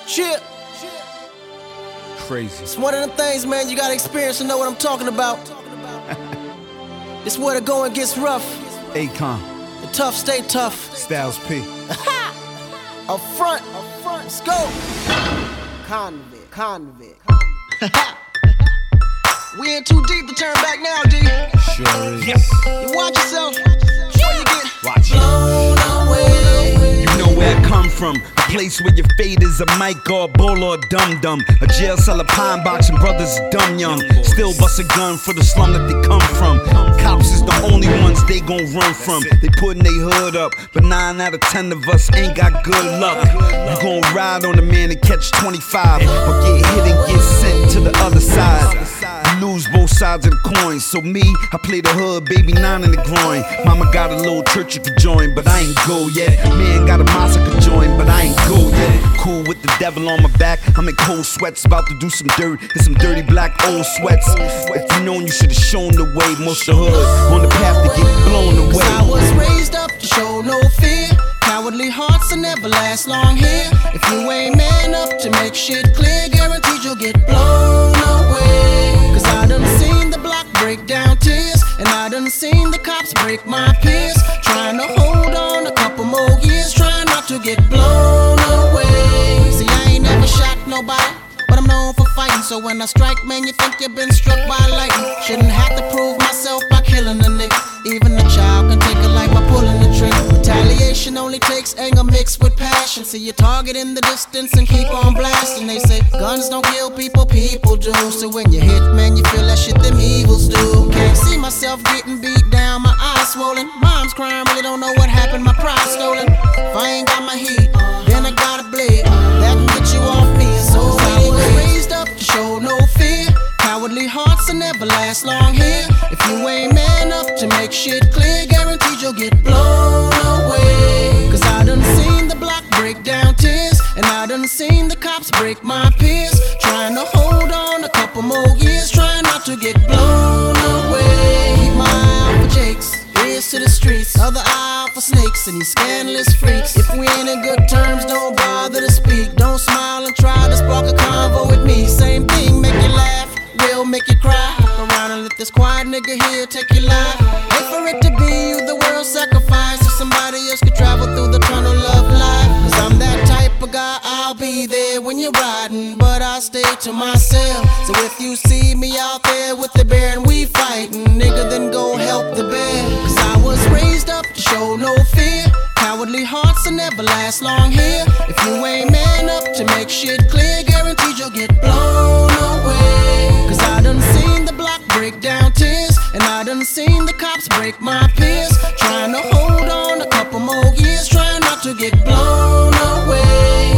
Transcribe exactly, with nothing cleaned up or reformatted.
Shit. Crazy. It's one of them things, man, you gotta experience to know what I'm talking about. It's where the going gets rough. Akon. The tough stay tough. Styles P. Up front. Up front. Let's go. Convict. Convict. We in too deep to turn back now, D. Sure is. Yes. You watch yourself before you get Watch it. blown away. You know where I come from. A place where your fate is a mic or a bull or a dum-dum. A jail cell, a pine box, and brothers dumb young. Still bust a gun for the slum that they come from. Cops is the only ones they gon' run from. They putting they hood up, but nine out of ten of us ain't got good luck. You gon' ride on a man and catch twenty-five, or get hit and get sent to the other side. You lose both sides of the coin. So me, I play the hood, baby, nine in the groin. Mama got a little church you could join, but I ain't go yet. Man got a mosque I could join, but I ain't go yet. Cool with the devil on my back, I'm in cold sweats, about to do some dirt in some dirty black old sweats. If you known, you should've shown the way. Most of the hood on the path to get blown away. 'Cause I was raised up to show no fear. Cowardly hearts will never last long here. If you ain't man up to make shit clear, guaranteed you'll get blown away. 'Cause I done seen the block break down tears, and I done seen the cops break my peers. Trying to hold on a couple more years, trying not to get blown away. See, I ain't never shot nobody, but I'm known for fighting. So when I strike, man, you think you've been struck by lightning. Shouldn't have to prove myself by killing a nigga. Even a child can take a life by pulling the trigger. Retaliation only takes anger mixed with passion. See your target in the distance and keep on blasting. They say guns don't kill people, people do. So when you hit, man, you feel that shit them evils do. Can't see myself getting beat down, my eyes swollen. Mom's crying, really don't know what happened, my pride stolen. If I ain't got my heat, then I got a blade that can get you off me. So I was raised up to show no fear. Cowardly hearts will never last long here. If you ain't man up to make shit clear, guaranteed you'll get blown away. 'Cause I done seen the block break down tears, and I done seen the cops break my peers. Trying to hold on a couple more years, trying not to get blown away. Keep my eye out for jakes, ears to the streets, other eye out for snakes and these scandalous freaks. If we ain't in good terms, don't bother to speak. Don't smile and try to spark a convo with me. Same thing, make you laugh, will make you cry. Fuck around and let this quiet nigga here take your life. Wait for it to be you, the world sacrifice, so somebody else could travel through the tunnel of life. 'Cause I'm that type of guy, I'll be there when you're riding, but I stay to myself. So if you see me out there with the bear and we fighting, nigga, then go help the bear. 'Cause I was raised up to show no fear. Cowardly hearts will never last long here. If you ain't man up to make shit clear, guaranteed you'll get blown away. 'Cause I done seen the block break down tears, and I done seen the cops break my peers. Trying to hold on a couple more years, trying not to get blown away.